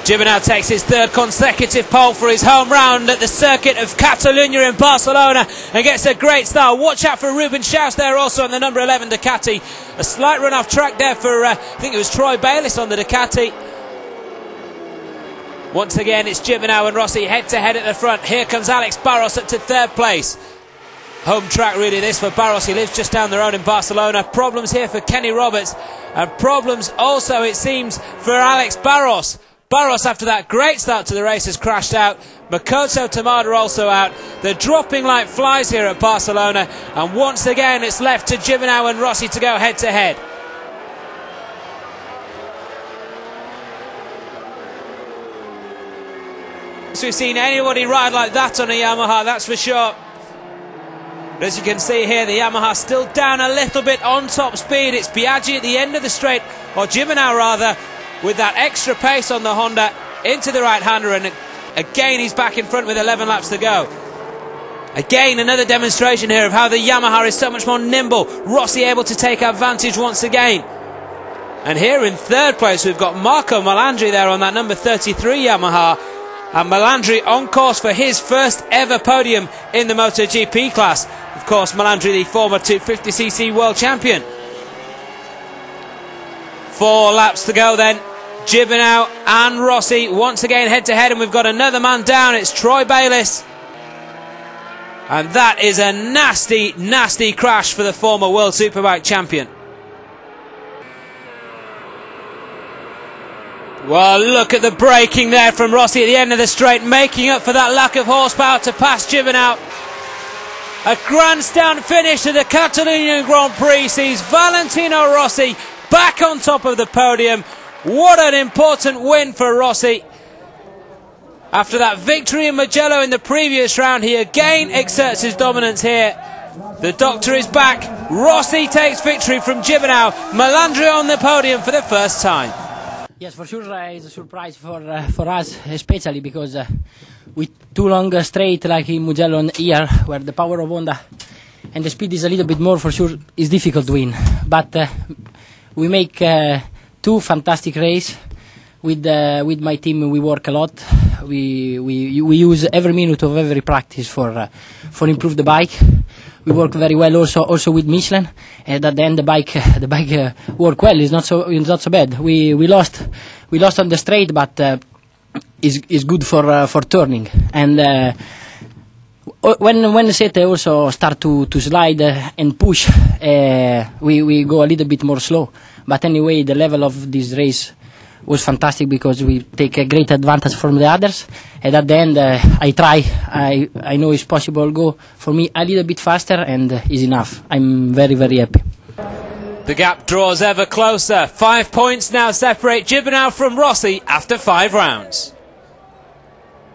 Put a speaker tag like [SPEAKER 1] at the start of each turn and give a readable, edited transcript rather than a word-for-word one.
[SPEAKER 1] Gibernau takes his third consecutive pole for his home round at the circuit of Catalunya in Barcelona and gets a great start. Watch out for Ruben Schaus there also on the number 11 Ducati. A slight run off track there for, I think it was Troy Bayliss on the Ducati. Once again, it's Gibernau and Rossi head to head at the front. Here comes Alex Barros up to third place. Home track really this for Barros. He lives just down the road in Barcelona. Problems here for Kenny Roberts, and problems also, it seems, for Alex Barros. Barros, after that great start to the race, has crashed out. Makoto Tamada also out. They're dropping like flies here at Barcelona, and once again it's left to Gibernau and Rossi to go head to head. So we've seen anybody ride like that on a Yamaha, that's for sure. But as you can see here, the Yamaha still down a little bit on top speed. It's Biaggi at the end of the straight, or Gibernau rather, with that extra pace on the Honda into the right-hander, and again he's back in front with 11 laps to go. Again, another demonstration here of how the Yamaha is so much more nimble. Rossi able to take advantage once again. And here in third place we've got Marco Melandri there on that number 33 Yamaha. And Melandri on course for his first ever podium in the MotoGP class. Of course, Melandri, the former 250cc world champion. 4 laps to go then. Gibernau and Rossi once again head to head, and we've got another man down. It's Troy Bayliss. And that is a nasty, nasty crash for the former World Superbike champion. Well, look at the braking there from Rossi at the end of the straight, making up for that lack of horsepower to pass Gibernau. A grandstand finish to the Catalonian Grand Prix sees Valentino Rossi back on top of the podium. What an important win for Rossi. After that victory in Mugello in the previous round, he again exerts his dominance here. The doctor is back. Rossi takes victory from Gibernau. Melandri on the podium for the first time.
[SPEAKER 2] Yes, for sure it's a surprise for us, especially because with 2 long straight like in Mugello here, where the power of Honda and the speed is a little bit more, for sure it's difficult to win. But we make 2 fantastic races. With my team we work a lot. We use every minute of every practice for improve the bike. We work very well also with Michelin, and at the end the bike work well. It's not so bad. We lost on the straight, but is good for turning. And when the set also start to slide and push, we go a little bit more slow. But anyway, the level of this race was fantastic because we take a great advantage from the others, and at the end I know it's possible go for me a little bit faster, and is enough. I'm very, very happy.
[SPEAKER 1] The gap draws ever closer. 5 points now separate Gibernau from Rossi after 5 rounds.